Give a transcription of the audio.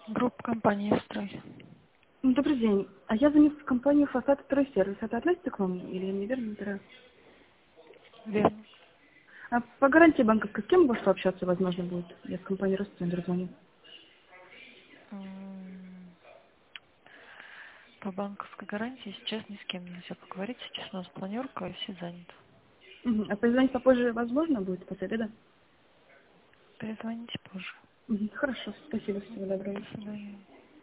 Группа компании «Строй». Добрый день. А я звоню в компанию «Фасад Стройсервис». Это относится к вам или я неверно набираю? Верно. А по гарантии банковской с кем больше общаться возможно будет? Я с компанией «Росцентр» звоню. По банковской гарантии сейчас ни с кем нельзя поговорить. Сейчас у нас планерка и все заняты. А позвонить попозже возможно будет после обеда? Перезвоните позже. Хорошо, спасибо, всего доброго. До свидания.